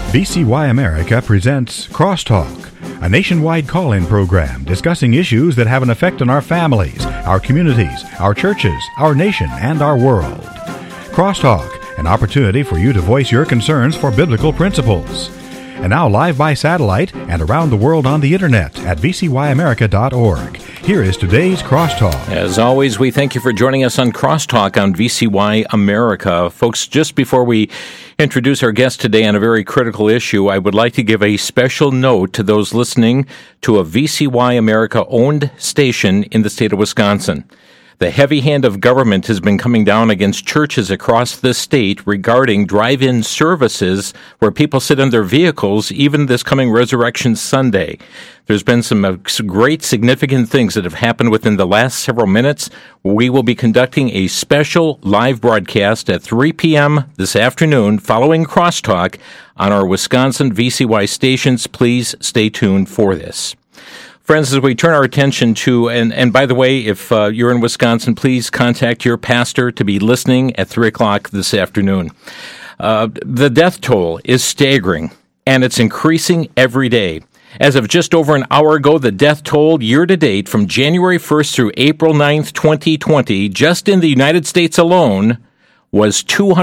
VCY America presents Crosstalk, a nationwide call-in program discussing issues that have an effect on our families, our communities, our churches, our nation, and our world. Crosstalk, an opportunity for you to voice your concerns for biblical principles. And now live by satellite and around the world on the internet at vcyamerica.org. Here is today's Crosstalk. As always, we thank you for joining us on Crosstalk on VCY America. Folks, just before we introduce our guest today on a very critical issue, I would like to give a special note to those listening to a VCY America-owned station in the state of Wisconsin. The heavy hand of government has been coming down against churches across the state regarding drive-in services where people sit in their vehicles, even this coming Resurrection Sunday. There's been some great significant things that have happened within the last several minutes. We will be conducting a special live broadcast at 3 p.m. this afternoon following Crosstalk on our Wisconsin VCY stations. Please stay tuned for this. Friends, as we turn our attention to, and by the way, if you're in Wisconsin, please contact your pastor to be listening at 3 o'clock this afternoon. The death toll is staggering, and it's increasing every day. As of just over an hour ago, the death toll year-to-date from January 1st through April 9th, 2020, just in the United States alone, was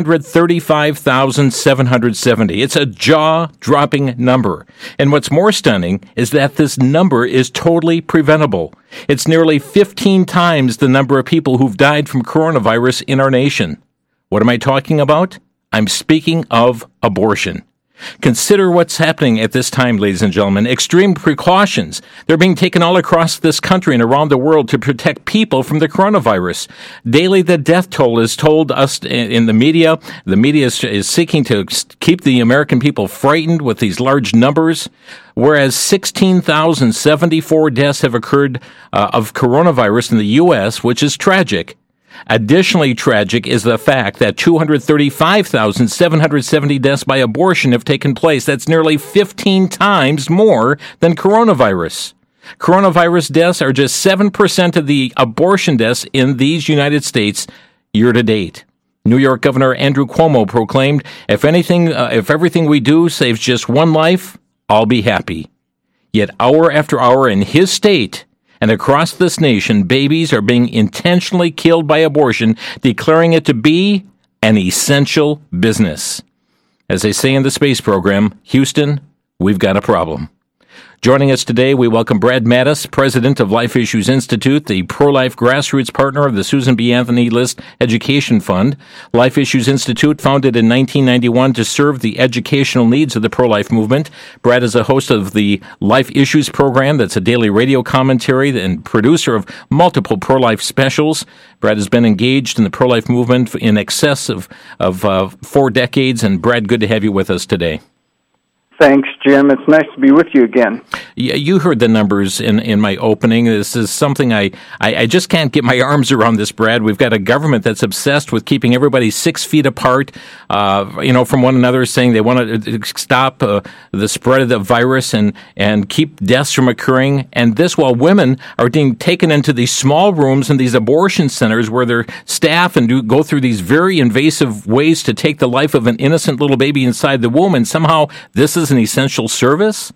235,770. It's a jaw-dropping number. And what's more stunning is that this number is totally preventable. It's nearly 15 times the number of people who've died from coronavirus in our nation. What am I talking about? I'm speaking of abortion. Consider what's happening at this time, ladies and gentlemen. Extreme precautions. They're being taken all across this country and around the world to protect people from the coronavirus. Daily, the death toll is told us in the media. The media is seeking to keep the American people frightened with these large numbers, whereas 16,074 deaths have occurred of coronavirus in the U.S., which is tragic. Additionally tragic is the fact that 235,770 deaths by abortion have taken place. That's nearly 15 times more than coronavirus. Coronavirus deaths are just 7% of the abortion deaths in these United States year to date. New York Governor Andrew Cuomo proclaimed, if everything we do saves just one life, I'll be happy. Yet hour after hour in his state and across this nation, babies are being intentionally killed by abortion, declaring it to be an essential business. As they say in the space program, Houston, we've got a problem. Joining us today, we welcome Brad Mattes, president of Life Issues Institute, the pro-life grassroots partner of the Susan B. Anthony List Education Fund. Life Issues Institute, founded in 1991 to serve the educational needs of the pro-life movement. Brad is a host of the Life Issues program, that's a daily radio commentary, and producer of multiple pro-life specials. Brad has been engaged in the pro-life movement in excess of 4 decades. And Brad, good to have you with us today. Thanks, Jim. It's nice to be with you again. Yeah, you heard the numbers in my opening. This is something I just can't get my arms around this, Brad. We've got a government that's obsessed with keeping everybody 6 feet apart, from one another, saying they want to stop the spread of the virus and keep deaths from occurring. And this while women are being taken into these small rooms in these abortion centers where their staff and go through these very invasive ways to take the life of an innocent little baby inside the womb. And somehow this is an essential service?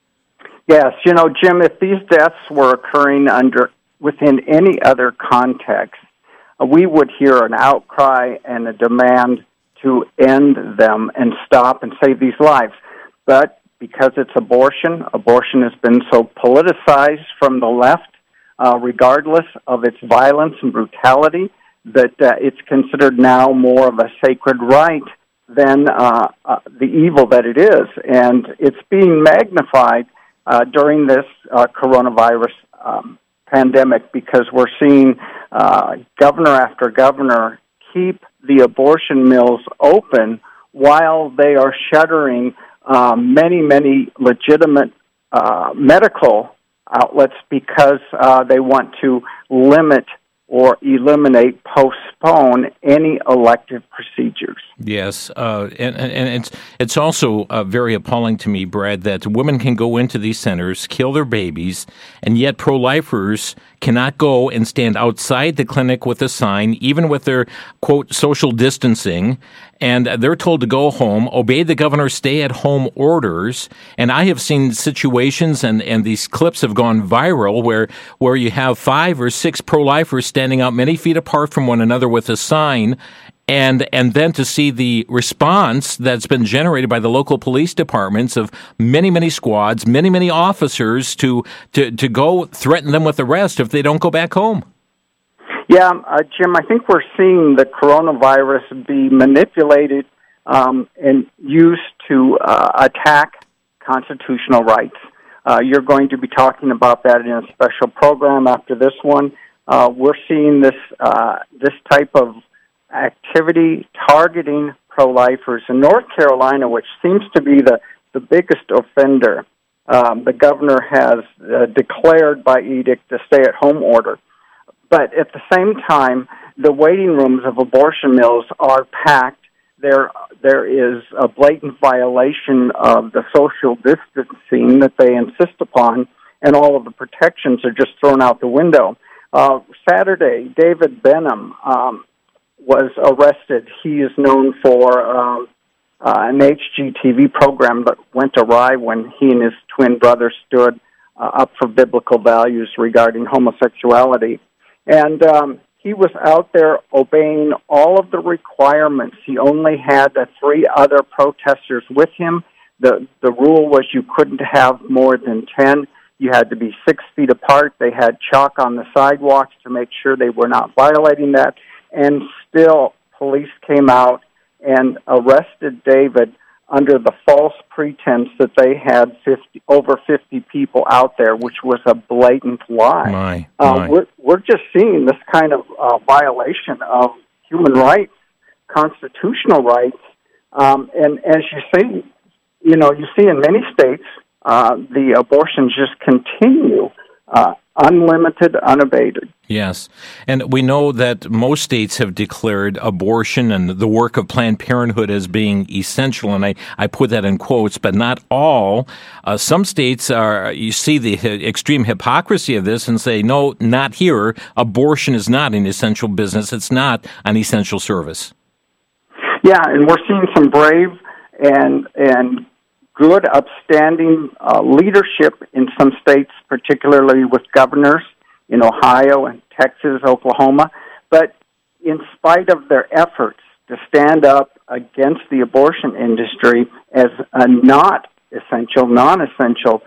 Yes, Jim, if these deaths were occurring within any other context, we would hear an outcry and a demand to end them and stop and save these lives. But because it's abortion has been so politicized from the left, regardless of its violence and brutality, that it's considered now more of a sacred right than the evil that it is. And it's being magnified during this coronavirus pandemic because we're seeing governor after governor keep the abortion mills open while they are shuttering many legitimate medical outlets because they want to limit or eliminate, postpone any elective procedures. Yes, and it's also very appalling to me, Brad, that women can go into these centers, kill their babies, and yet pro-lifers cannot go and stand outside the clinic with a sign, even with their, quote, social distancing, and they're told to go home, obey the governor's stay-at-home orders. And I have seen situations, and these clips have gone viral, where you have 5 or 6 pro-lifers standing out many feet apart from one another with a sign, and then to see the response that's been generated by the local police departments of many squads, many officers to go threaten them with arrest if they don't go back home. Yeah, Jim, I think we're seeing the coronavirus be manipulated and used to attack constitutional rights. You're going to be talking about that in a special program after this one. We're seeing this type of activity targeting pro-lifers. In North Carolina, which seems to be the biggest offender, the governor has declared by edict the stay-at-home order. But at the same time, the waiting rooms of abortion mills are packed. There is a blatant violation of the social distancing that they insist upon, and all of the protections are just thrown out the window. Saturday, David Benham was arrested. He is known for an HGTV program that went awry when he and his twin brother stood up for biblical values regarding homosexuality. And he was out there obeying all of the requirements. He only had 3 other protesters with him. The rule was you couldn't have more than 10. You had to be 6 feet apart. They had chalk on the sidewalks to make sure they were not violating that. And still, police came out and arrested David under the false pretense that they had over 50 people out there, which was a blatant lie. We're just seeing this kind of violation of human rights, constitutional rights, and as you say, you see in many states the abortions just continue. Unlimited, unabated. Yes. And we know that most states have declared abortion and the work of Planned Parenthood as being essential, and I put that in quotes, but not all. Some states you see the extreme hypocrisy of this and say, no, not here. Abortion is not an essential business. It's not an essential service. Yeah, and we're seeing some brave and good, upstanding leadership in some states, particularly with governors in Ohio and Texas, Oklahoma. But in spite of their efforts to stand up against the abortion industry as a non-essential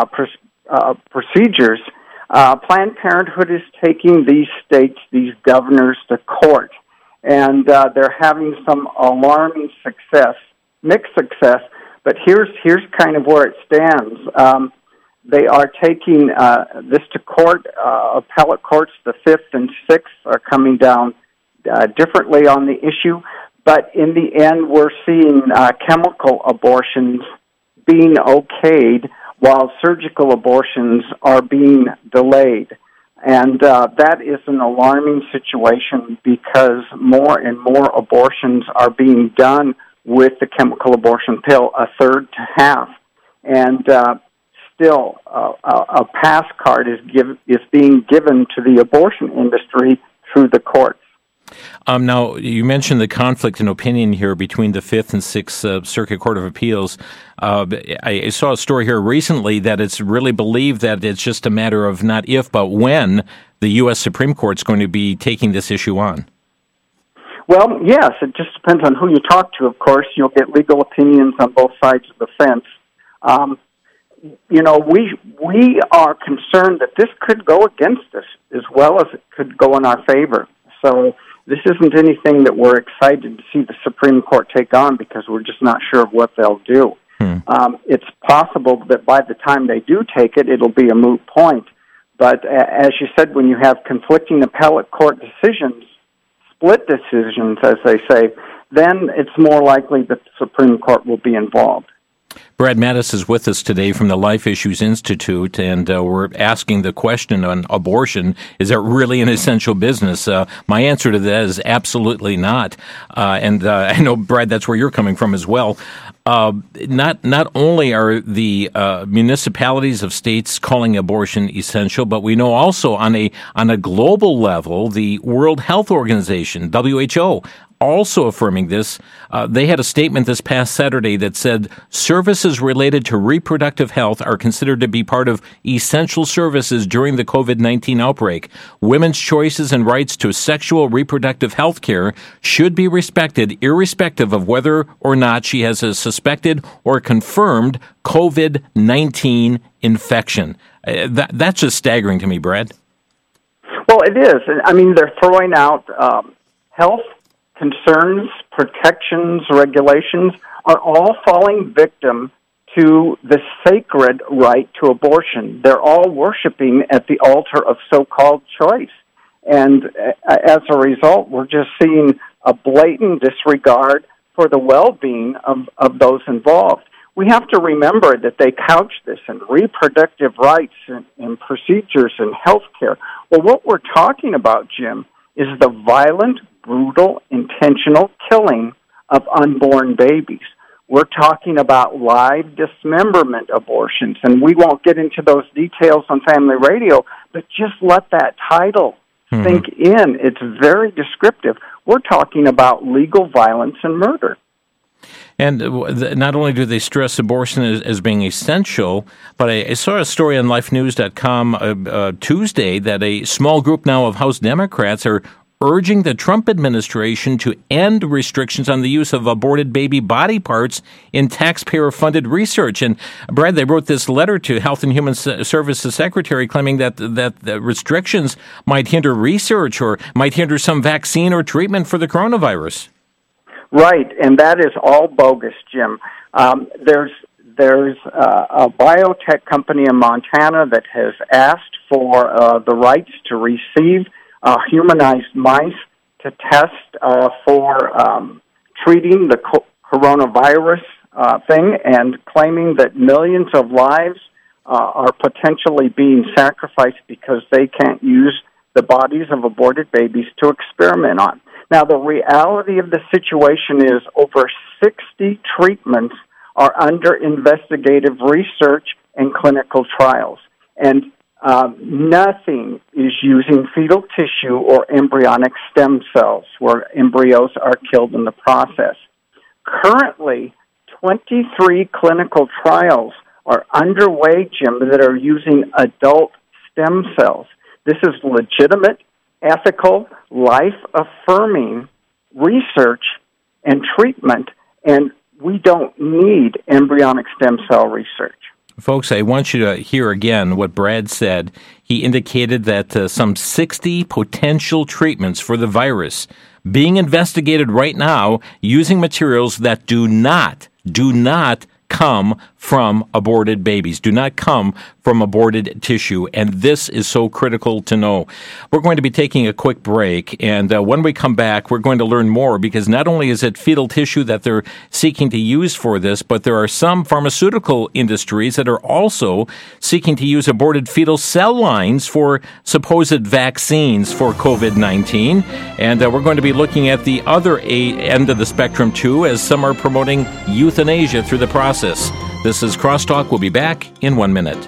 procedures, Planned Parenthood is taking these states, these governors, to court. And they're having some alarming success, mixed success. But here's kind of where it stands. They are taking this to court. Appellate courts, the 5th and 6th, are coming down differently on the issue. But in the end, we're seeing chemical abortions being okayed while surgical abortions are being delayed. And that is an alarming situation because more and more abortions are being done with the chemical abortion pill, a third to half. And still, a pass card is being given to the abortion industry through the courts. Now, you mentioned the conflict in opinion here between the 5th and 6th Circuit Court of Appeals. I saw a story here recently that it's really believed that it's just a matter of not if, but when the U.S. Supreme Court is going to be taking this issue on. Well, yes, it just depends on who you talk to, of course. You'll get legal opinions on both sides of the fence. We are concerned that this could go against us as well as it could go in our favor. So this isn't anything that we're excited to see the Supreme Court take on because we're just not sure of what they'll do. It's possible that by the time they do take it, it'll be a moot point. But as you said, when you have conflicting appellate court decisions, split decisions, as they say, then it's more likely that the Supreme Court will be involved. Brad Mattis is with us today from the Life Issues Institute, and we're asking the question on abortion, is it really an essential business? My answer to that is absolutely not. And I know, Brad, that's where you're coming from as well. Not only are the municipalities of states calling abortion essential, but we know also on a global level, the World Health Organization, WHO, also affirming this. They had a statement this past Saturday that said services related to reproductive health are considered to be part of essential services during the COVID-19 outbreak. Women's choices and rights to sexual reproductive health care should be respected, irrespective of whether or not she has a suspected or confirmed COVID-19 infection. That's just staggering to me, Brad. Well, it is. I mean, they're throwing out health concerns, protections, regulations are all falling victim to the sacred right to abortion. They're all worshiping at the altar of so-called choice. And as a result, we're just seeing a blatant disregard for the well-being of those involved. We have to remember that they couch this in reproductive rights and procedures and health care. Well, what we're talking about, Jim, is the violent, brutal, intentional killing of unborn babies. We're talking about live dismemberment abortions, and we won't get into those details on Family Radio, but just let that title sink in. It's very descriptive. We're talking about legal violence and murder. And not only do they stress abortion as being essential, but I saw a story on lifenews.com Tuesday that a small group now of House Democrats are urging the Trump administration to end restrictions on the use of aborted baby body parts in taxpayer-funded research. And, Brad, they wrote this letter to Health and Human Services Secretary claiming that the restrictions might hinder research or might hinder some vaccine or treatment for the coronavirus. Right, and that is all bogus, Jim. There's a biotech company in Montana that has asked for the rights to receive humanized mice to test for treating the coronavirus thing, and claiming that millions of lives are potentially being sacrificed because they can't use the bodies of aborted babies to experiment on. Now, the reality of the situation is over 60 treatments are under investigative research and clinical trials, and nothing is using fetal tissue or embryonic stem cells where embryos are killed in the process. Currently, 23 clinical trials are underway, Jim, that are using adult stem cells. This is legitimate, ethical, life-affirming research and treatment, and we don't need embryonic stem cell research. Folks, I want you to hear again what Brad said. He indicated that some 60 potential treatments for the virus being investigated right now using materials that do not come from aborted babies, do not come from aborted tissue, and this is so critical to know. We're going to be taking a quick break, and when we come back, we're going to learn more, because not only is it fetal tissue that they're seeking to use for this, but there are some pharmaceutical industries that are also seeking to use aborted fetal cell lines for supposed vaccines for COVID-19, and we're going to be looking at the other end of the spectrum, too, as some are promoting euthanasia through the process. This is Crosstalk. We'll be back in 1 minute.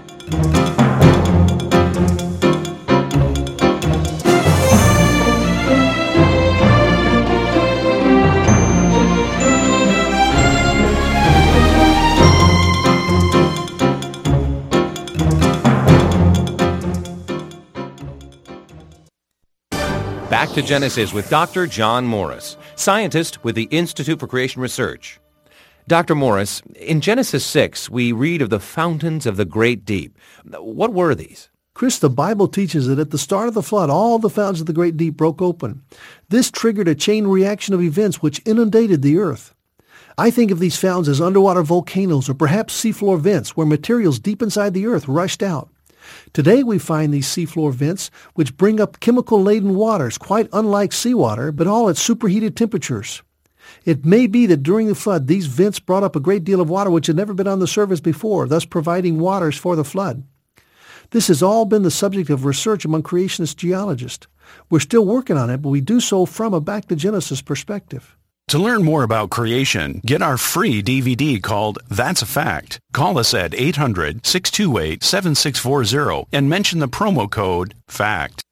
Back to Genesis with Dr. John Morris, scientist with the Institute for Creation Research. Dr. Morris, in Genesis 6, we read of the fountains of the great deep. What were these? Chris, the Bible teaches that at the start of the flood, all the fountains of the great deep broke open. This triggered a chain reaction of events which inundated the earth. I think of these fountains as underwater volcanoes or perhaps seafloor vents where materials deep inside the earth rushed out. Today we find these seafloor vents which bring up chemical-laden waters quite unlike seawater, but all at superheated temperatures. It may be that during the flood, these vents brought up a great deal of water which had never been on the surface before, thus providing waters for the flood. This has all been the subject of research among creationist geologists. We're still working on it, but we do so from a back to Genesis perspective. To learn more about creation, get our free DVD called That's a Fact. Call us at 800-628-7640 and mention the promo code FACT.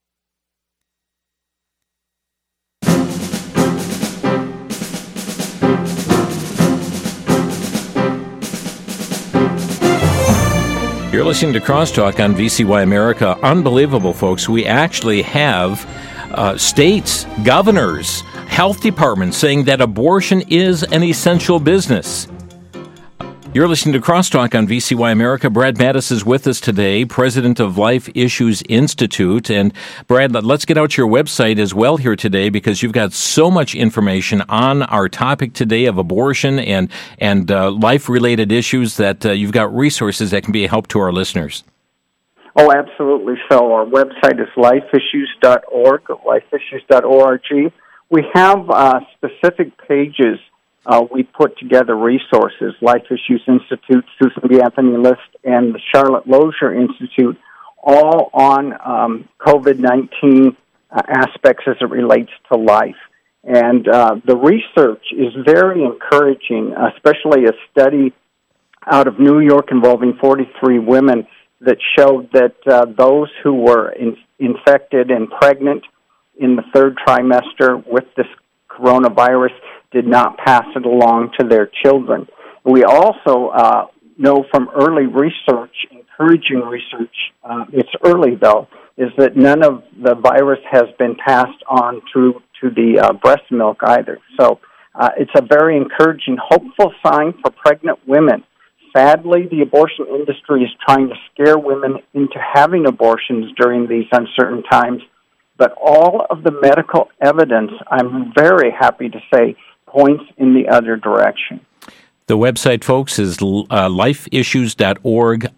You're listening to Crosstalk on VCY America. Unbelievable, folks. We actually have states, governors, health departments saying that abortion is an essential business. You're listening to Crosstalk on VCY America. Brad Mattes is with us today, president of Life Issues Institute. And Brad, let's get out your website as well here today, because you've got so much information on our topic today of abortion and life-related issues that you've got resources that can be a help to our listeners. Oh, absolutely. So our website is lifeissues.org, lifeissues.org. We have specific pages. We put together resources, Life Issues Institute, Susan B. Anthony List, and the Charlotte Lozier Institute, all on COVID-19 aspects as it relates to life. And the research is very encouraging, especially a study out of New York involving 43 women that showed that those who were infected and pregnant in the third trimester with this coronavirus did not pass it along to their children. We also know from early research, encouraging research, it's early though, is that none of the virus has been passed on to the breast milk either. So it's a very encouraging, hopeful sign for pregnant women. Sadly, the abortion industry is trying to scare women into having abortions during these uncertain times. But all of the medical evidence, I'm very happy to say, points in the other direction. The website, folks, is lifeissues.org,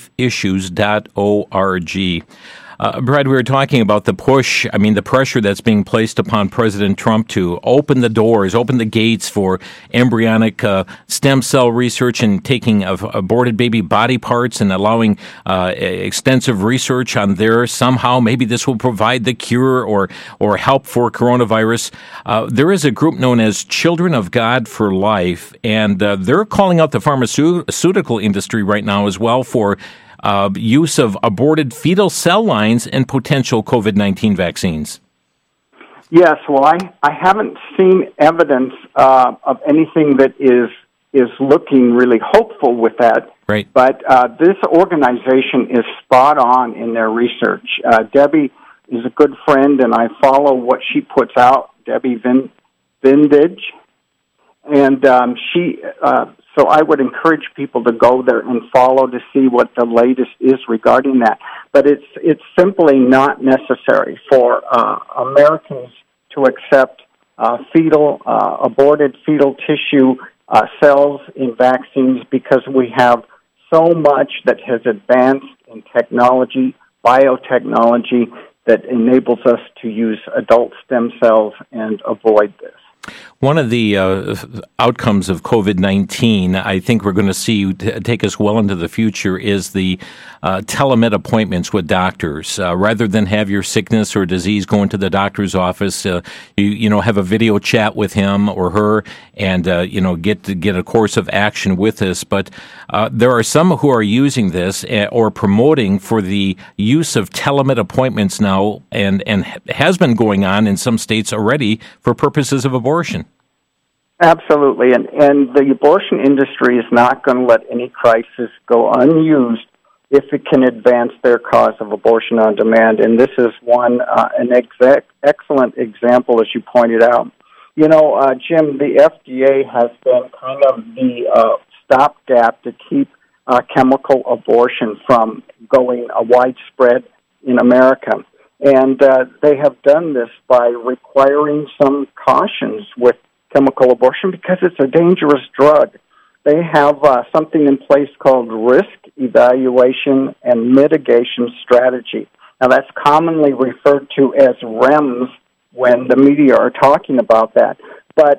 lifeissues.org. Brad, we were talking about the push, the pressure that's being placed upon President Trump to open the doors, open the gates for embryonic stem cell research and taking of aborted baby body parts and allowing extensive research on there. Somehow, maybe this will provide the cure or help for coronavirus. There is a group known as Children of God for Life, and they're calling out the pharmaceutical industry right now as well for use of aborted fetal cell lines and potential COVID-19 vaccines. Yes, well, I haven't seen evidence of anything that is looking really hopeful with that. Right. But this organization is spot on in their research. Debbie is a good friend, and I follow what she puts out, Debbie Vindage. And so I would encourage people to go there and follow to see what the latest is regarding that. But it's simply not necessary for Americans to accept aborted fetal tissue cells in vaccines, because we have so much that has advanced in technology, biotechnology, that enables us to use adult stem cells and avoid this. One of the outcomes of COVID-19, I think we're going to see take us well into the future, is the telemed appointments with doctors. Rather than have your sickness or disease go into the doctor's office, you have a video chat with him or her, and get a course of action with this. But there are some who are using this or promoting for the use of telemed appointments now, and has been going on in some states already for purposes of abortion. Absolutely, and the abortion industry is not going to let any crisis go unused if it can advance their cause of abortion on demand, and this is an excellent example, as you pointed out. Jim, the FDA has been kind of the stopgap to keep chemical abortion from going widespread in America, and they have done this by requiring some cautions with chemical abortion because it's a dangerous drug. They have something in place called risk evaluation and mitigation strategy. Now, that's commonly referred to as REMS when the media are talking about that. But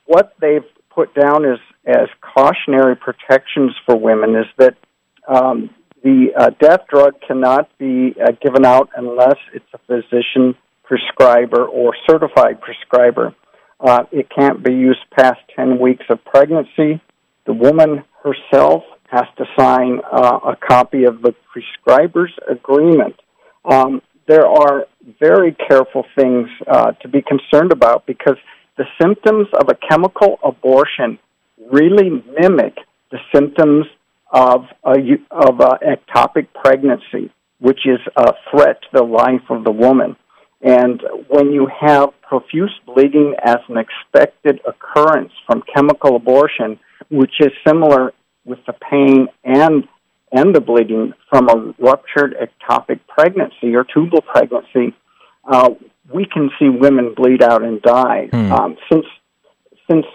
what they've put down as cautionary protections for women is that the death drug cannot be given out unless it's a physician prescriber or certified prescriber. It can't be used past 10 weeks of pregnancy. The woman herself has to sign a copy of the prescriber's agreement. There are very careful things to be concerned about because the symptoms of a chemical abortion really mimic the symptoms of ectopic pregnancy, which is a threat to the life of the woman. And when you have profuse bleeding as an expected occurrence from chemical abortion, which is similar with the pain and the bleeding from a ruptured ectopic pregnancy or tubal pregnancy, we can see women bleed out and die. Since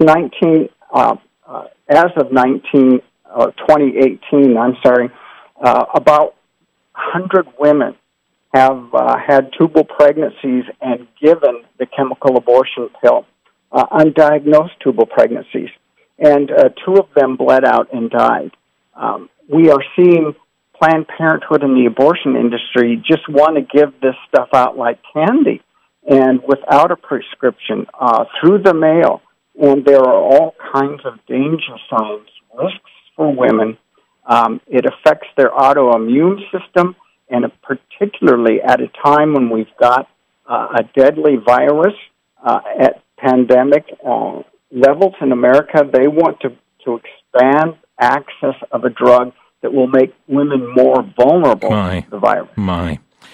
2018, about 100 women have had tubal pregnancies and given the chemical abortion pill, undiagnosed tubal pregnancies, and 2 of them bled out and died. We are seeing Planned Parenthood and the abortion industry just want to give this stuff out like candy and without a prescription through the mail. And there are all kinds of danger signs, risks for women. It affects their autoimmune system, and particularly at a time when we've got a deadly virus at pandemic levels in America, they want to expand access of a drug that will make women more vulnerable to the virus.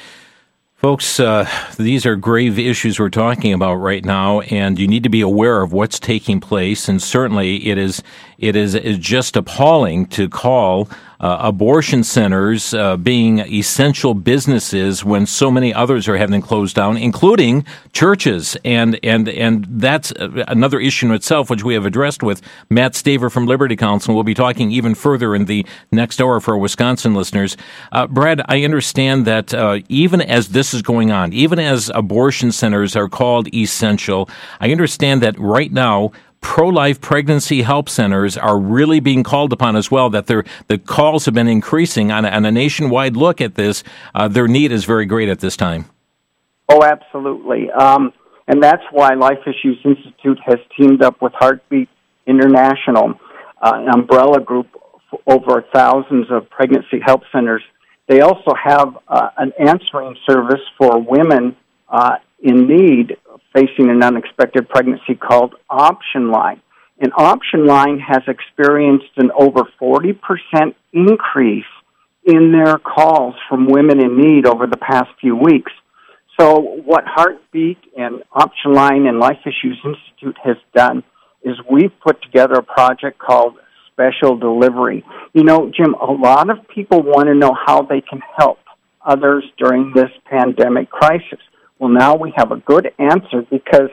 Folks, these are grave issues we're talking about right now, and you need to be aware of what's taking place. And certainly, it is just appalling to call abortion centers being essential businesses when so many others are having closed down, including churches. And that's another issue in itself, which we have addressed with Matt Staver from Liberty Counsel. We'll be talking even further in the next hour for our Wisconsin listeners. Brad, I understand that even as this is going on, even as abortion centers are called essential, I understand that right now pro-life pregnancy help centers are really being called upon as well, that the calls have been increasing on a nationwide look at this. Their need is very great at this time. Oh, absolutely. And that's why Life Issues Institute has teamed up with Heartbeat International, an umbrella group for over thousands of pregnancy help centers. They also have an answering service for women in need facing an unexpected pregnancy called Option Line. And Option Line has experienced an over 40% increase in their calls from women in need over the past few weeks. So what Heartbeat and Option Line and Life Issues Institute has done is we've put together a project called Special Delivery. You know, Jim, a lot of people want to know how they can help others during this pandemic crisis. Well, now we have a good answer because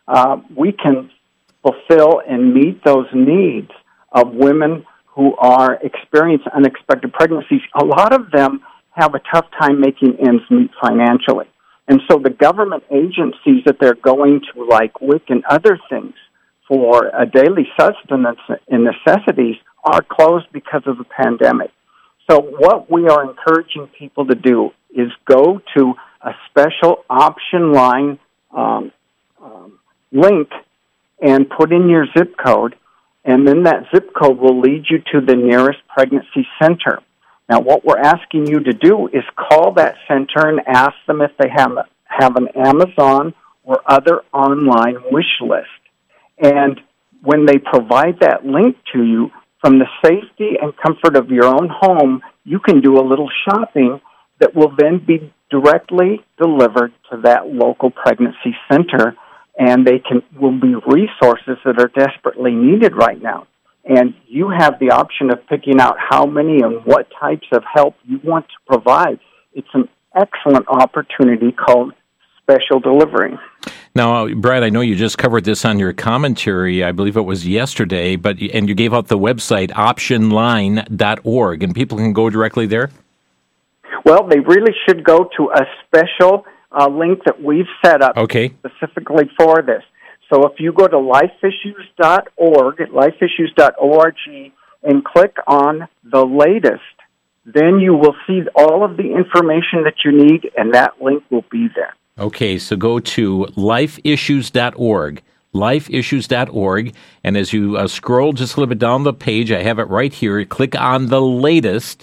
we can fulfill and meet those needs of women who are experiencing unexpected pregnancies. A lot of them have a tough time making ends meet financially. And so the government agencies that they're going to, like WIC and other things, for a daily sustenance and necessities are closed because of the pandemic. So what we are encouraging people to do is go to a special Option Line link and put in your zip code, and then that zip code will lead you to the nearest pregnancy center. Now, what we're asking you to do is call that center and ask them if they have an Amazon or other online wish list. And when they provide that link to you, from the safety and comfort of your own home, you can do a little shopping that will then be directly delivered to that local pregnancy center, and will be resources that are desperately needed right now. And you have the option of picking out how many and what types of help you want to provide. It's an excellent opportunity called Special Delivery. Now, Brad, I know you just covered this on your commentary, I believe it was yesterday, and you gave out the website optionline.org, and people can go directly there? Well, they really should go to a special link that we've set up specifically for this. So if you go to lifeissues.org, lifeissues.org, and click on the latest, then you will see all of the information that you need, and that link will be there. Okay, so go to lifeissues.org, lifeissues.org, and as you scroll just a little bit down the page, I have it right here, click on the latest,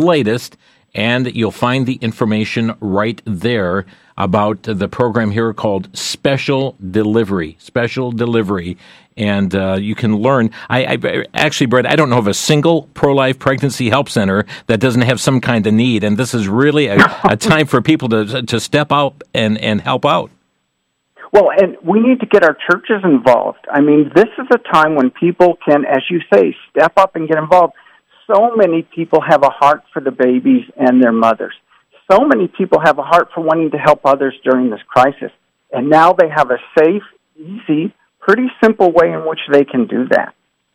and you'll find the information right there about the program here called Special Delivery. And you can learn. I actually, Brett, I don't know of a single pro-life pregnancy help center that doesn't have some kind of need. And this is really a time for people to step out and help out. Well, and we need to get our churches involved. I mean, this is a time when people can, as you say, step up and get involved. So many people have a heart for the babies and their mothers. So many people have a heart for wanting to help others during this crisis. And now they have a safe, easy, pretty simple way in which they can do that.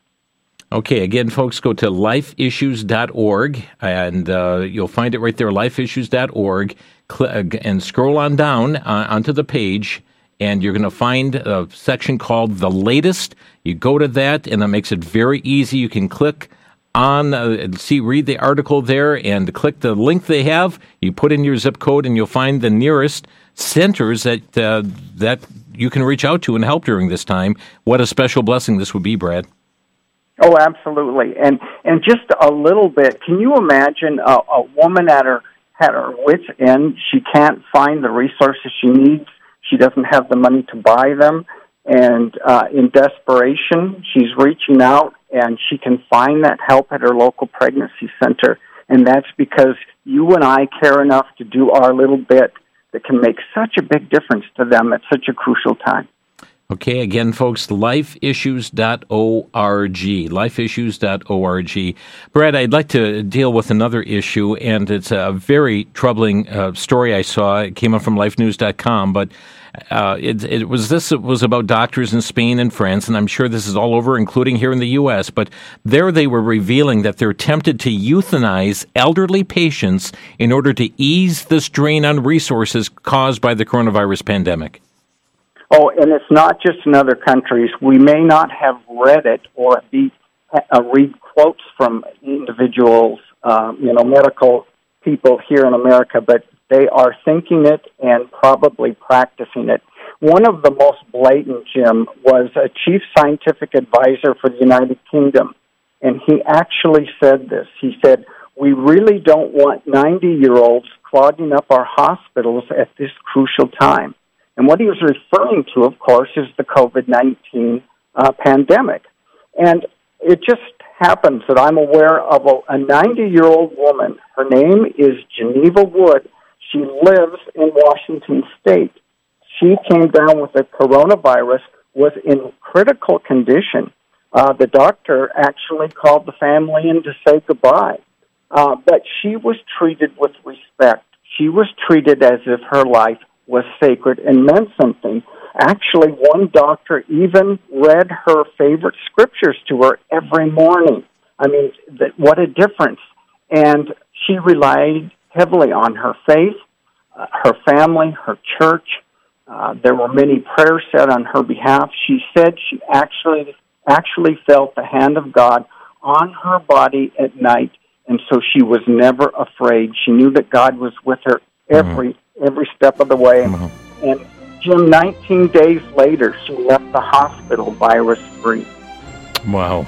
Okay, again, folks, go to lifeissues.org, and you'll find it right there, lifeissues.org, and scroll on down onto the page, and you're going to find a section called The Latest. You go to that, and that makes it very easy. You can click on, read the article there, and click the link they have. You put in your zip code, and you'll find the nearest centers that you can reach out to and help during this time. What a special blessing this would be, Brad. Oh, absolutely. And just a little bit, can you imagine a woman at her wit's end? She can't find the resources she needs. She doesn't have the money to buy them. And in desperation, she's reaching out, and she can find that help at her local pregnancy center. And that's because you and I care enough to do our little bit that can make such a big difference to them at such a crucial time. Okay, again, folks, lifeissues.org, lifeissues.org. Brad, I'd like to deal with another issue, and it's a very troubling story I saw. It came up from lifenews.com, but it was about doctors in Spain and France, and I'm sure this is all over, including here in the U.S., but there they were revealing that they're tempted to euthanize elderly patients in order to ease the strain on resources caused by the coronavirus pandemic. Oh, and it's not just in other countries. We may not have read it or read quotes from individuals, medical people here in America, but they are thinking it and probably practicing it. One of the most blatant, Jim, was a chief scientific advisor for the United Kingdom, and he actually said this. He said, "We really don't want 90-year-olds clogging up our hospitals at this crucial time." And what he was referring to, of course, is the COVID-19 pandemic. And it just happens that I'm aware of a 90-year-old woman. Her name is Geneva Wood. She lives in Washington State. She came down with the coronavirus, was in critical condition. The doctor actually called the family in to say goodbye. But she was treated with respect. She was treated as if her life was sacred and meant something. Actually, one doctor even read her favorite scriptures to her every morning. I mean, what a difference. And she relied heavily on her faith, her family, her church. There were many prayers said on her behalf. She said she actually felt the hand of God on her body at night, and so she was never afraid. She knew that God was with her every step of the way. And Jim, 19 days later, she left the hospital virus-free. Wow.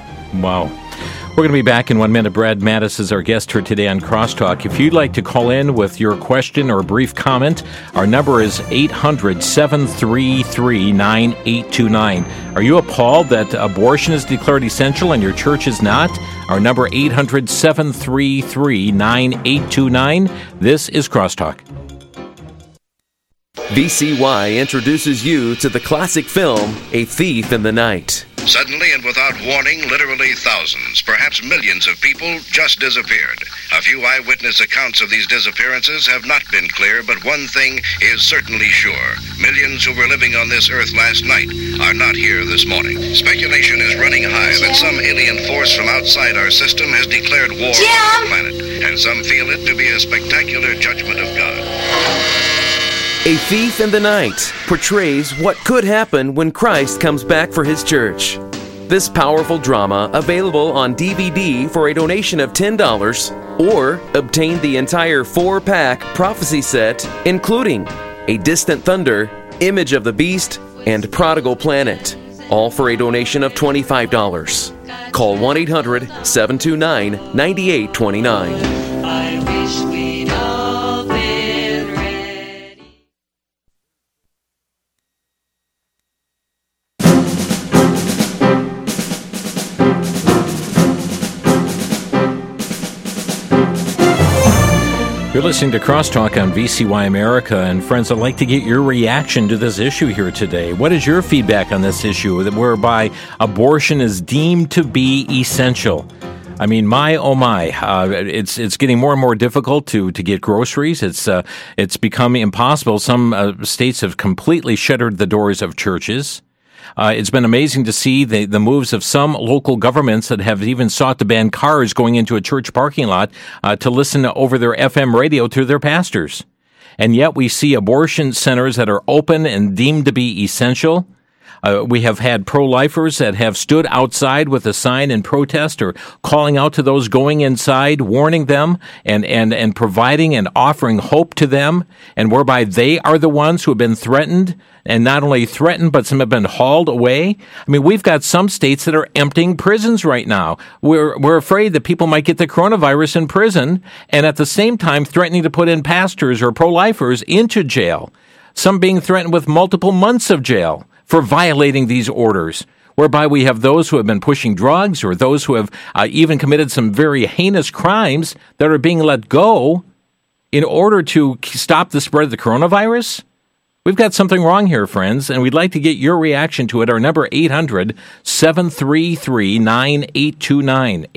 We're going to be back in 1 minute. Brad Mattes is our guest here today on Crosstalk. If you'd like to call in with your question or brief comment, our number is 800-733-9829. Are you appalled that abortion is declared essential and your church is not? Our number 800-733-9829. This is Crosstalk. VCY introduces you to the classic film, A Thief in the Night. Suddenly and without warning, literally thousands, perhaps millions of people just disappeared. A few eyewitness accounts of these disappearances have not been clear, but one thing is certainly sure. Millions who were living on this earth last night are not here this morning. Speculation is running high that some alien force from outside our system has declared war on the planet, and some feel it to be a spectacular judgment of God. A Thief in the Night portrays what could happen when Christ comes back for his church. This powerful drama available on DVD for a donation of $10, or obtain the entire 4-pack prophecy set, including A Distant Thunder, Image of the Beast, and Prodigal Planet, all for a donation of $25. Call 1-800-729-9829. I wish we'd all been ready. You're listening to Crosstalk on VCY America, and friends, I'd like to get your reaction to this issue here today. What is your feedback on this issue whereby abortion is deemed to be essential? I mean, my oh my, it's getting more and more difficult to get groceries. It's become impossible. Some states have completely shuttered the doors of churches. It's been amazing to see the moves of some local governments that have even sought to ban cars going into a church parking lot to listen over their FM radio to their pastors. And yet we see abortion centers that are open and deemed to be essential. We have had pro-lifers that have stood outside with a sign in protest or calling out to those going inside, warning them and providing and offering hope to them, and whereby they are the ones who have been threatened, and not only threatened, but some have been hauled away. I mean, we've got some states that are emptying prisons right now. We're afraid that people might get the coronavirus in prison, and at the same time threatening to put in pastors or pro-lifers into jail. Some being threatened with multiple months of jail for violating these orders, whereby we have those who have been pushing drugs or those who have even committed some very heinous crimes that are being let go in order to stop the spread of the coronavirus. We've got something wrong here, friends, and we'd like to get your reaction to it. Our number 800-733-9829.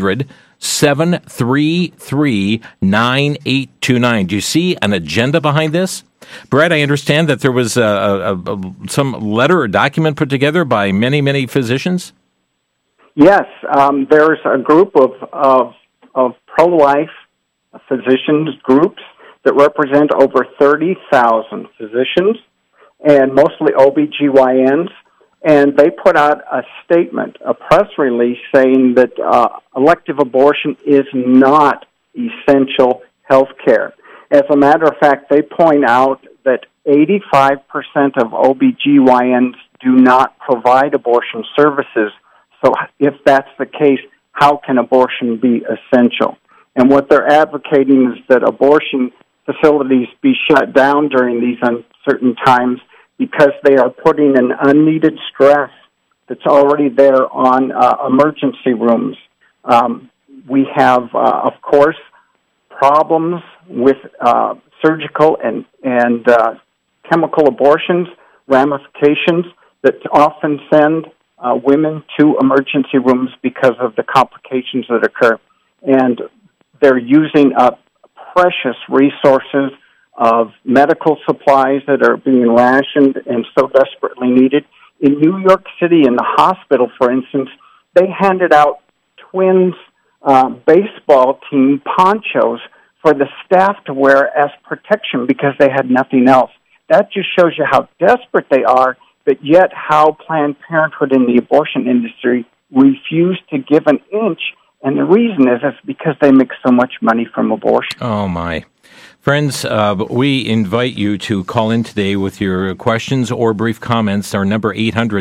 800-733-9829. Do you see an agenda behind this? Brad, I understand that there was some letter or document put together by many, many physicians? Yes, there's a group of pro-life physicians groups that represent over 30,000 physicians and mostly OBGYNs, and they put out a statement, a press release saying that elective abortion is not essential health care. As a matter of fact, they point out that 85% of OBGYNs do not provide abortion services. So if that's the case, how can abortion be essential? And what they're advocating is that abortion facilities be shut down during these uncertain times because they are putting an unneeded stress that's already there on emergency rooms. We have, of course, problems with surgical and chemical abortions, ramifications that often send women to emergency rooms because of the complications that occur. And they're using up precious resources of medical supplies that are being rationed and so desperately needed. In New York City, in the hospital, for instance, they handed out twins baseball team ponchos for the staff to wear as protection because they had nothing else. That just shows you how desperate they are, but yet how Planned Parenthood and the abortion industry refuse to give an inch. And the reason is because they make so much money from abortion. Oh, my. Friends, we invite you to call in today with your questions or brief comments. Our number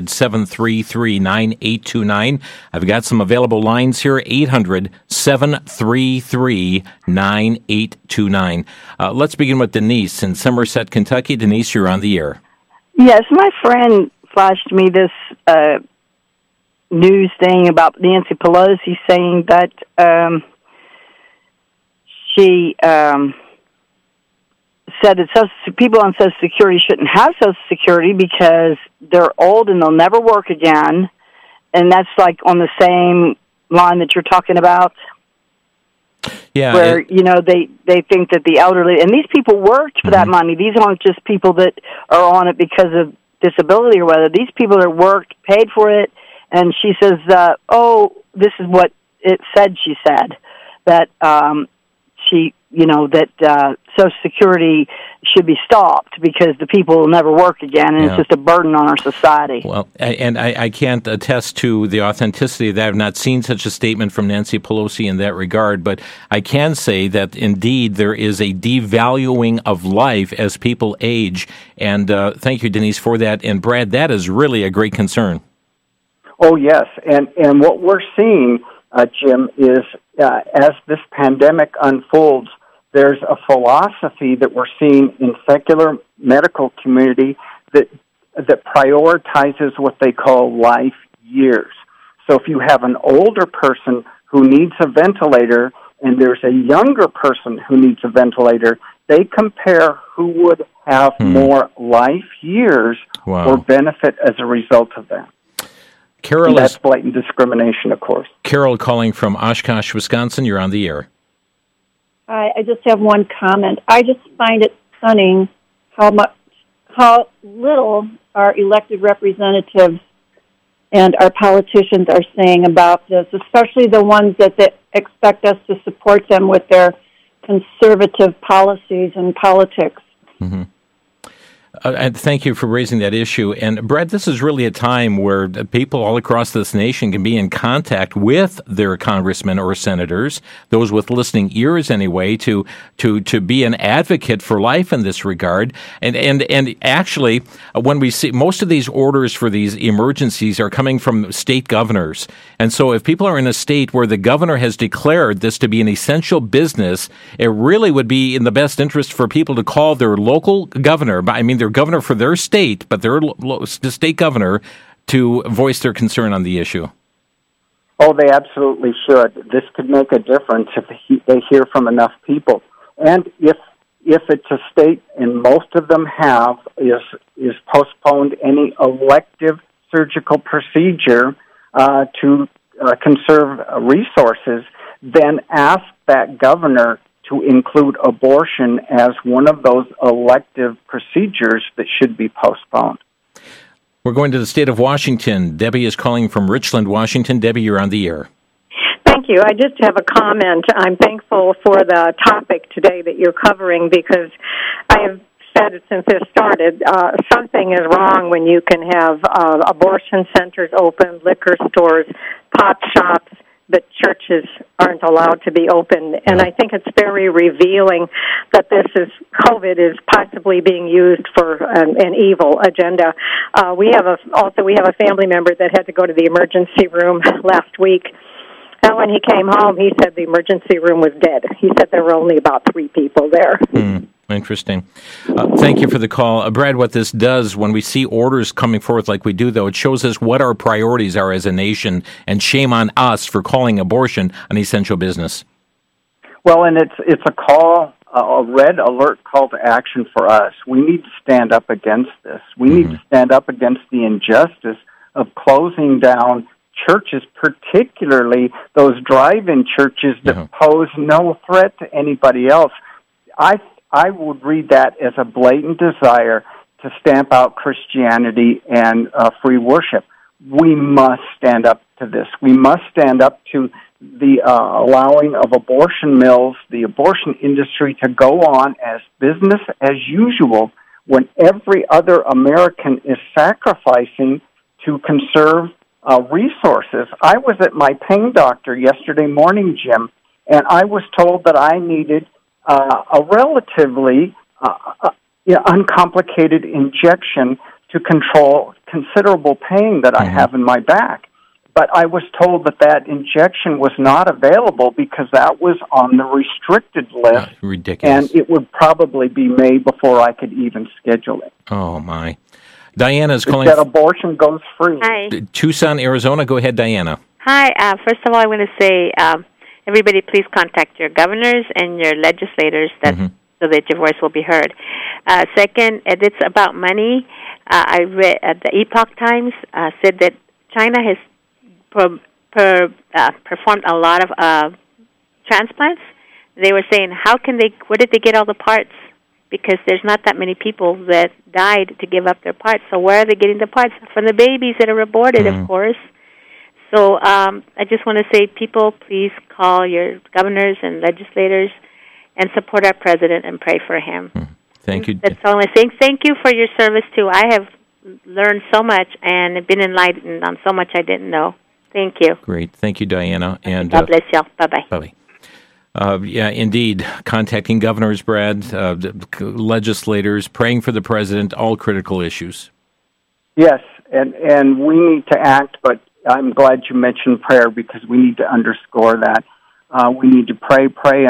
800-733-9829. I've got some available lines here, 800-733-9829. Let's begin with Denise in Somerset, Kentucky. Denise, you're on the air. Yes, my friend flashed me this news thing about Nancy Pelosi saying that she said that people on Social Security shouldn't have Social Security because they're old and they'll never work again. And that's like on the same line that you're talking about. Yeah. Where, they think that the elderly, and these people worked for that money. These aren't just people that are on it because of disability or whether. These people that worked, paid for it, and she says, this is what it said, she said, that she that Social Security should be stopped because the people will never work again, and it's just a burden on our society. Well, and I can't attest to the authenticity of that. I've not seen such a statement from Nancy Pelosi in that regard, but I can say that indeed there is a devaluing of life as people age, and thank you, Denise, for that. And Brad, that is really a great concern. Oh, yes, and what we're seeing, Jim, is as this pandemic unfolds, there's a philosophy that we're seeing in secular medical community that prioritizes what they call life years. So if you have an older person who needs a ventilator and there's a younger person who needs a ventilator, they compare who would have more life years or benefit as a result of that. Carol, that's blatant discrimination, of course. Carol calling from Oshkosh, Wisconsin. You're on the air. Hi, I just have one comment. I just find it stunning how little our elected representatives and our politicians are saying about this, especially the ones that expect us to support them with their conservative policies and politics. Mm-hmm. And thank you for raising that issue. And Brad, this is really a time where people all across this nation can be in contact with their congressmen or senators, those with listening ears anyway, to be an advocate for life in this regard. And actually, when we see most of these orders for these emergencies are coming from state governors. And so if people are in a state where the governor has declared this to be an essential business, it really would be in the best interest for people to call their local governor, their governor for their state, but their state governor, to voice their concern on the issue. Oh, they absolutely should. This could make a difference if they hear from enough people. And if it's a state, and most of them have, is postponed any elective surgical procedure to conserve resources, then ask that governor to include abortion as one of those elective procedures that should be postponed. We're going to the state of Washington. Debbie is calling from Richland, Washington. Debbie, you're on the air. Thank you. I just have a comment. I'm thankful for the topic today that you're covering because I have said it since this started. Something is wrong when you can have abortion centers open, liquor stores, pot shops, but churches aren't allowed to be open. And I think it's very revealing that COVID is possibly being used for an evil agenda. We have a family member that had to go to the emergency room last week. And when he came home, he said the emergency room was dead. He said there were only about 3 people there. Interesting. Thank you for the call. Brad, what this does, when we see orders coming forth like we do, though, it shows us what our priorities are as a nation, and shame on us for calling abortion an essential business. Well, and it's a call, a red alert call to action for us. We need to stand up against this. We need to stand up against the injustice of closing down churches, particularly those drive-in churches that pose no threat to anybody else. I would read that as a blatant desire to stamp out Christianity and free worship. We must stand up to this. We must stand up to the allowing of abortion mills, the abortion industry, to go on as business as usual when every other American is sacrificing to conserve resources. I was at my pain doctor yesterday morning, Jim, and I was told that I needed a relatively uncomplicated injection to control considerable pain that I have in my back. But I was told that injection was not available because that was on the restricted list. Ridiculous. And it would probably be made before I could even schedule it. Oh, my. Diana is calling. That abortion goes free. Hi. Tucson, Arizona. Go ahead, Diana. Hi. First of all, I want to say, everybody, please contact your governors and your legislators so that your voice will be heard. Second, it's about money. I read the Epoch Times said that China has performed a lot of transplants. They were saying, where did they get all the parts? Because there's not that many people that died to give up their parts. So where are they getting the parts? From the babies that are aborted, of course. So I just want to say, people, please call your governors and legislators and support our president and pray for him. Thank you. That's all I'm saying. Thank you for your service, too. I have learned so much and been enlightened on so much I didn't know. Thank you. Great. Thank you, Diana. And God bless y'all. Bye-bye. Bye-bye. Yeah, indeed. Contacting governors, Brad, legislators, praying for the president, all critical issues. Yes, and we need to act, but I'm glad you mentioned prayer because we need to underscore that. We need to pray,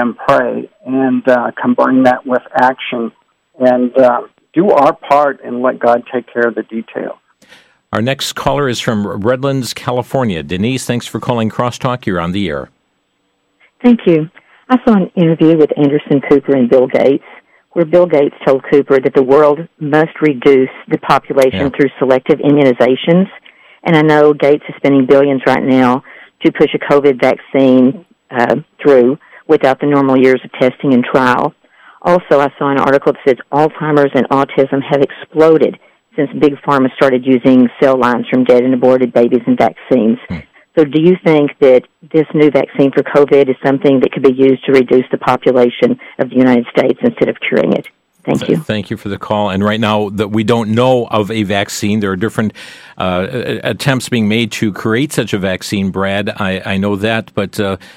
and combine that with action and do our part and let God take care of the details. Our next caller is from Redlands, California. Denise, thanks for calling Crosstalk. You're on the air. Thank you. I saw an interview with Anderson Cooper and Bill Gates, where Bill Gates told Cooper that the world must reduce the population through selective immunizations. And I know Gates is spending billions right now to push a COVID vaccine through without the normal years of testing and trial. Also, I saw an article that says Alzheimer's and autism have exploded since Big Pharma started using cell lines from dead and aborted babies in vaccines. So do you think that this new vaccine for COVID is something that could be used to reduce the population of the United States instead of curing it? Thank you. Thank you for the call. And right now that we don't know of a vaccine, there are different attempts being made to create such a vaccine, Brad. I know that, but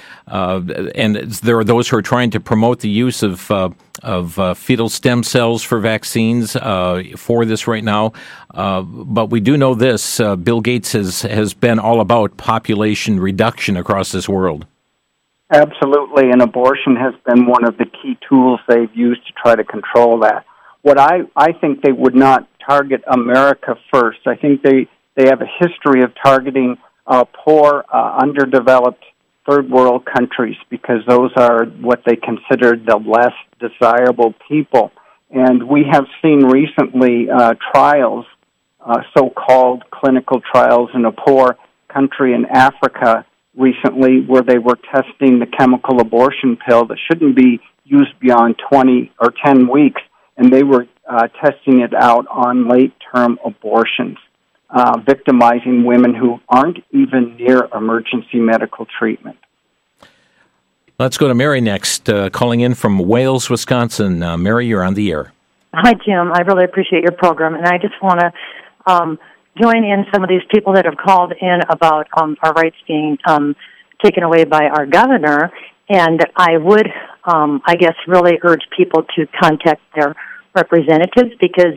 and there are those who are trying to promote the use of fetal stem cells for vaccines for this right now. But we do know this: Bill Gates has been all about population reduction across this world. Absolutely, and abortion has been one of the key tools they've used to try to control that. What I think they would not target America first. I think they have a history of targeting poor, underdeveloped third world countries because those are what they considered the less desirable people. And we have seen recently trials, so-called clinical trials in a poor country in Africa recently where they were testing the chemical abortion pill that shouldn't be used beyond 20 or 10 weeks, and they were testing it out on late-term abortions, victimizing women who aren't even near emergency medical treatment. Let's go to Mary next, calling in from Wales, Wisconsin. Mary, you're on the air. Hi, Jim. I really appreciate your program, and I just want to join in some of these people that have called in about our rights being taken away by our governor, and I would, I guess, really urge people to contact their representatives because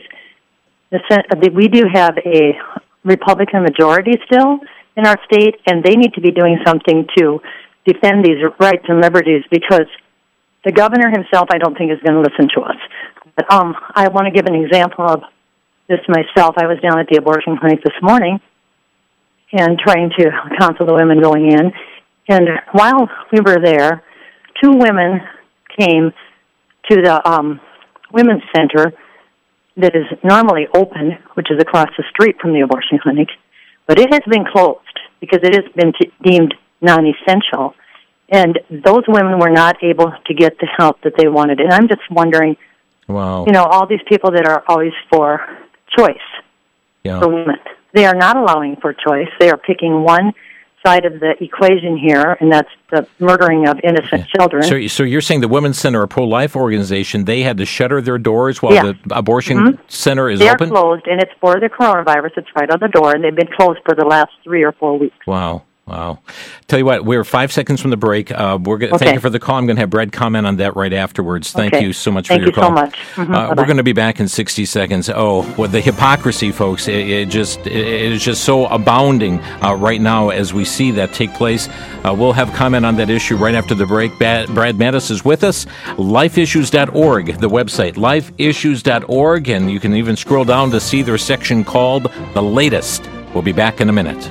we do have a Republican majority still in our state, and they need to be doing something to defend these rights and liberties because the governor himself, I don't think, is going to listen to us. But I want to give an example of this myself. I was down at the abortion clinic this morning and trying to counsel the women going in. And while we were there, two women came to the women's center that is normally open, which is across the street from the abortion clinic, but it has been closed because it has been deemed non-essential. And those women were not able to get the help that they wanted. And I'm just wondering, wow, all these people that are always for choice for women, they are not allowing for choice. They are picking one side of the equation here, and that's the murdering of innocent children. So you're saying the Women's Center, a pro-life organization, they had to shutter their doors while the abortion center is open? They're closed, and it's for the coronavirus. It's right on the door, and they've been closed for the last 3 or 4 weeks. Wow. Tell you what, we're 5 seconds from the break. Thank you for the call. I'm going to have Brad comment on that right afterwards. Thank you so much for your call. Thank you so much. We're going to be back in 60 seconds. The hypocrisy, folks, it is just so abounding right now as we see that take place. We'll have comment on that issue right after the break. Brad Mattis is with us. Lifeissues.org, the website, lifeissues.org, and you can even scroll down to see their section called The Latest. We'll be back in a minute.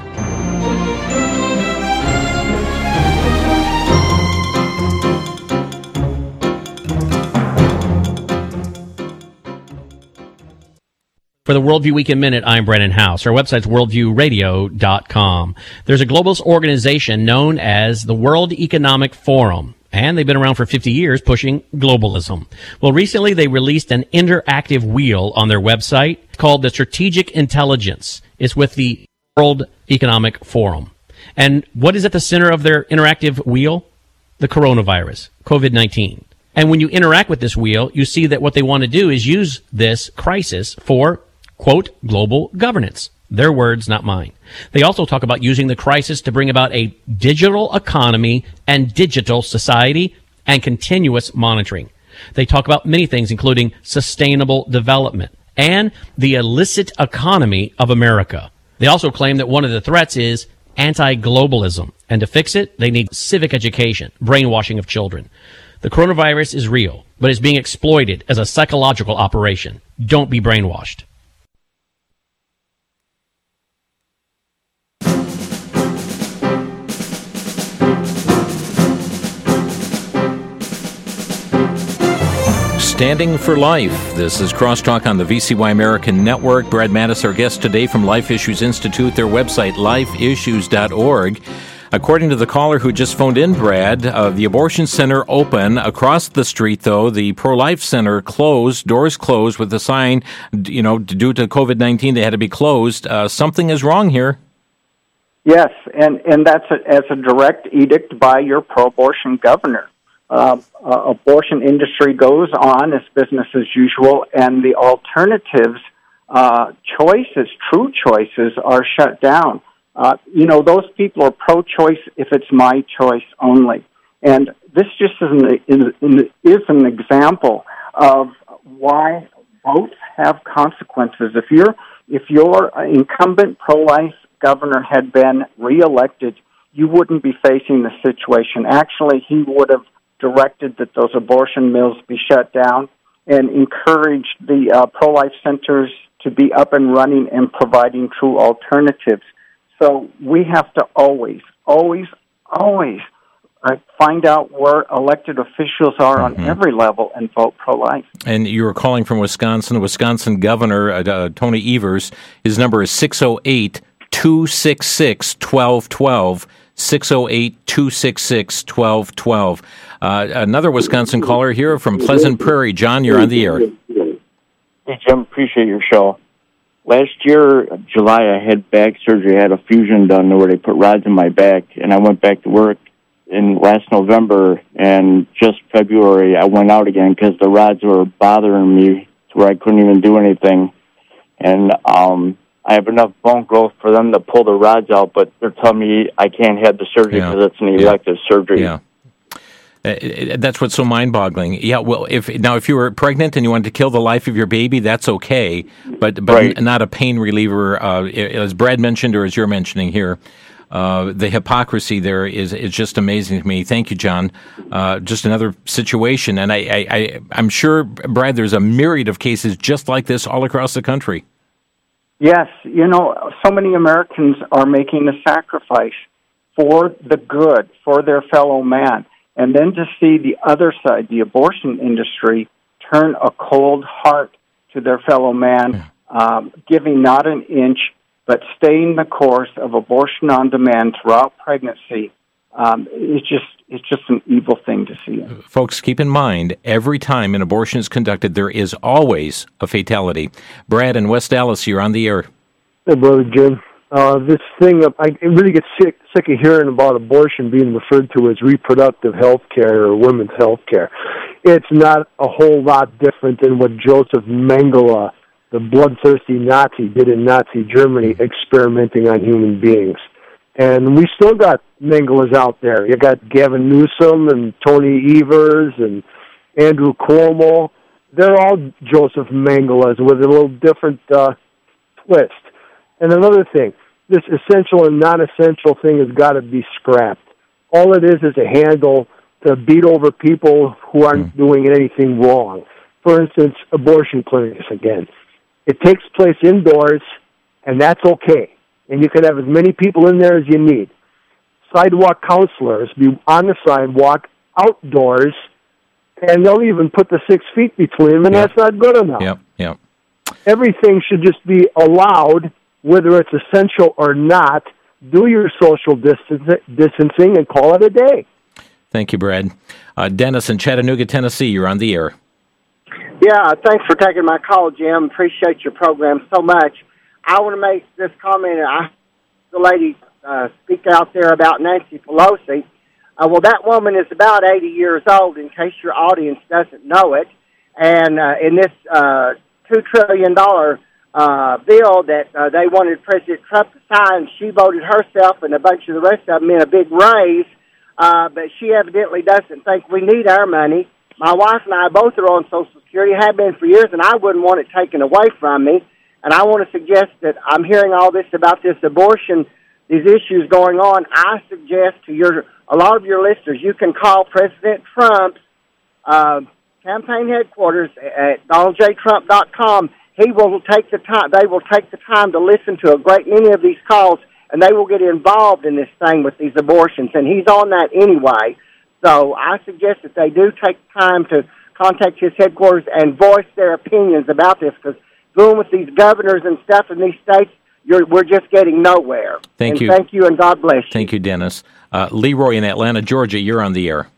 For the Worldview Weekend Minute, I'm Brennan House. Our website's worldviewradio.com. There's a globalist organization known as the World Economic Forum, and they've been around for 50 years pushing globalism. Well, recently they released an interactive wheel on their website called the Strategic Intelligence. It's with the World Economic Forum. And what is at the center of their interactive wheel? The coronavirus, COVID-19. And when you interact with this wheel, you see that what they want to do is use this crisis for, quote, global governance. Their words, not mine. They also talk about using the crisis to bring about a digital economy and digital society and continuous monitoring. They talk about many things, including sustainable development and the illicit economy of America. They also claim that one of the threats is anti-globalism. And to fix it, they need civic education, brainwashing of children. The coronavirus is real, but it's being exploited as a psychological operation. Don't be brainwashed. Standing for Life. This is Crosstalk on the VCY American Network. Brad Mattis, our guest today from Life Issues Institute, their website, lifeissues.org. According to the caller who just phoned in, Brad, the abortion center open. Across the street, though, the pro-life center closed, doors closed with a sign, due to COVID-19, they had to be closed. Something is wrong here. Yes, and that's as a direct edict by your pro-abortion governor. Abortion industry goes on as business as usual, and the alternatives, true choices, are shut down. Those people are pro-choice if it's my choice only. And this just is an example of why both have consequences. If your incumbent pro-life governor had been reelected, you wouldn't be facing the situation. Actually, he would have directed that those abortion mills be shut down and encouraged the pro-life centers to be up and running and providing true alternatives. So we have to always find out where elected officials are on every level and vote pro-life. And you were calling from Wisconsin Governor Tony Evers. His number is 608-266-1212. 608-266-1212. Another Wisconsin caller here from Pleasant Prairie. John, you're on the air. Hey, Jim, appreciate your show. Last year, July, I had back surgery. I had a fusion done where they put rods in my back, and I went back to work in last November, and just February, I went out again because the rods were bothering me to where I couldn't even do anything. And I have enough bone growth for them to pull the rods out, but they're telling me I can't have the surgery because it's an elective surgery. Yeah. That's what's so mind-boggling. Yeah, well, if you were pregnant and you wanted to kill the life of your baby, that's okay, but right. Not a pain reliever. As Brad mentioned, or as you're mentioning here, the hypocrisy there is just amazing to me. Thank you, John. Just another situation, and I'm sure, Brad, there's a myriad of cases just like this all across the country. Yes, so many Americans are making a sacrifice for the good, for their fellow man. And then to see the other side, the abortion industry, turn a cold heart to their fellow man, giving not an inch, but staying the course of abortion on demand throughout pregnancy, it's just an evil thing to see. Folks, keep in mind, every time an abortion is conducted, there is always a fatality. Brad in West Dallas, you're on the air. Hey, Brother Jim. This thing, I really get sick of hearing about abortion being referred to as reproductive health care or women's health care. It's not a whole lot different than what Joseph Mengele, the bloodthirsty Nazi, did in Nazi Germany, experimenting on human beings. And we still got Mengeles out there. You got Gavin Newsom and Tony Evers and Andrew Cuomo. They're all Joseph Mengeles with a little different twist. And another thing, this essential and non-essential thing has got to be scrapped. All it is a handle to beat over people who aren't doing anything wrong. For instance, abortion clinics again. It takes place indoors, and that's okay. And you can have as many people in there as you need. Sidewalk counselors be on the sidewalk, outdoors, and they'll even put the 6 feet between them, and that's not good enough. Yep. Everything should just be allowed, whether it's essential or not. Do your social distancing and call it a day. Thank you, Brad. Dennis in Chattanooga, Tennessee, you're on the air. Yeah, thanks for taking my call, Jim. Appreciate your program so much. I want to make this comment. The lady speak out there about Nancy Pelosi. Well, that woman is about 80 years old, in case your audience doesn't know it. And in this $2 trillion bill that they wanted President Trump to sign, she voted herself and a bunch of the rest of them in a big raise. But she evidently doesn't think we need our money. My wife and I both are on Social Security, have been for years, and I wouldn't want it taken away from me. And I want to suggest that I'm hearing all this about this abortion, these issues going on. I suggest to a lot of your listeners, you can call President Trump's campaign headquarters at DonaldJTrump.com. He will take the time. They will take the time to listen to a great many of these calls, and they will get involved in this thing with these abortions. And he's on that anyway. So I suggest that they do take time to contact his headquarters and voice their opinions about this, because dealing with these governors and stuff in these states, we're just getting nowhere. Thank you. Thank you, and God bless you. Thank you, Dennis. Leroy in Atlanta, Georgia, you're on the air.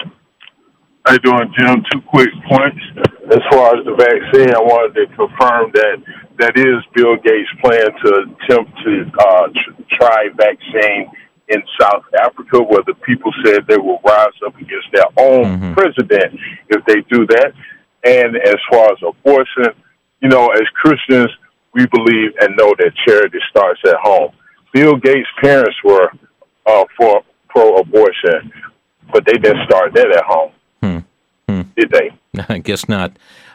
How you doing, Jim? 2 quick points. As far as the vaccine, I wanted to confirm that is Bill Gates' plan to attempt to try vaccine in South Africa, where the people said they will rise up against their own president if they do that. And as far as abortion, as Christians, we believe and know that charity starts at home. Bill Gates' parents were for pro-abortion, but they didn't start that at home, did they? I guess not.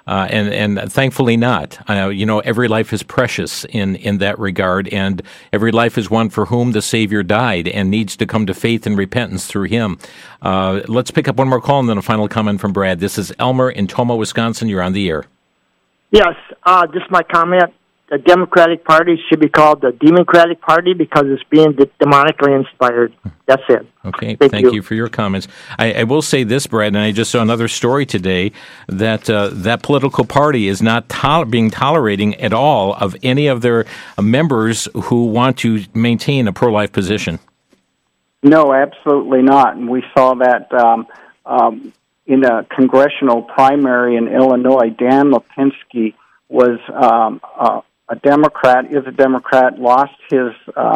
And thankfully not. Every life is precious in that regard, and every life is one for whom the Savior died and needs to come to faith and repentance through Him. Let's pick up one more call and then a final comment from Brad. This is Elmer in Tomah, Wisconsin. You're on the air. Yes, just my comment. The Democratic Party should be called the Democratic Party because it's being demonically inspired. That's it. Okay, thank you for your comments. I will say this, Brad, and I just saw another story today that that political party is not being tolerating at all of any of their members who want to maintain a pro-life position. No, absolutely not. And we saw that in a congressional primary in Illinois. Dan Lipinski was a Democrat, lost his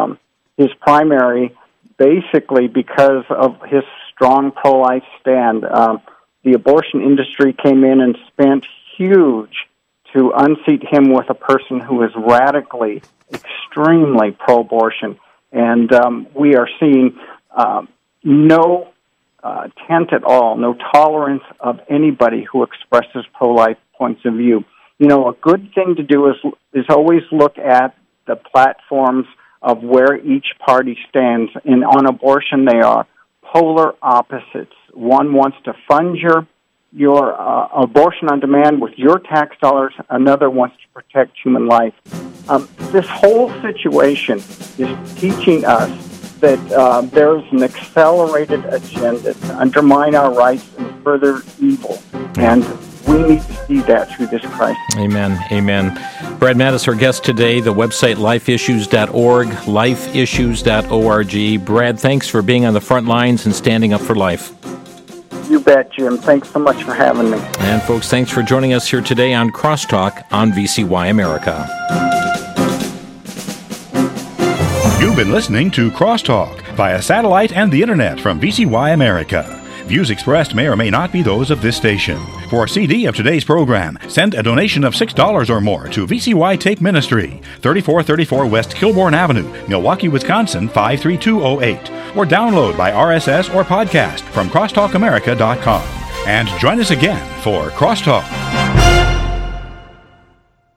primary basically because of his strong pro-life stand. The abortion industry came in and spent huge to unseat him with a person who is radically, extremely pro-abortion. And we are seeing no tent at all, no tolerance of anybody who expresses pro-life points of view. A good thing to do is always look at the platforms of where each party stands. And on abortion, they are polar opposites. One wants to fund your abortion on demand with your tax dollars. Another wants to protect human life. This whole situation is teaching us that there's an accelerated agenda to undermine our rights and further evil. And we need to see that through this crisis. Amen. Amen. Brad Mattis, our guest today, the website lifeissues.org, lifeissues.org. Brad, thanks for being on the front lines and standing up for life. You bet, Jim. Thanks so much for having me. And folks, thanks for joining us here today on Crosstalk on VCY America. You've been listening to Crosstalk via satellite and the internet from VCY America. Views expressed may or may not be those of this station. For a CD of today's program, send a donation of $6 or more to VCY Tape Ministry, 3434 West Kilbourne Avenue, Milwaukee, Wisconsin, 53208. Or download by RSS or podcast from crosstalkamerica.com. And join us again for Crosstalk.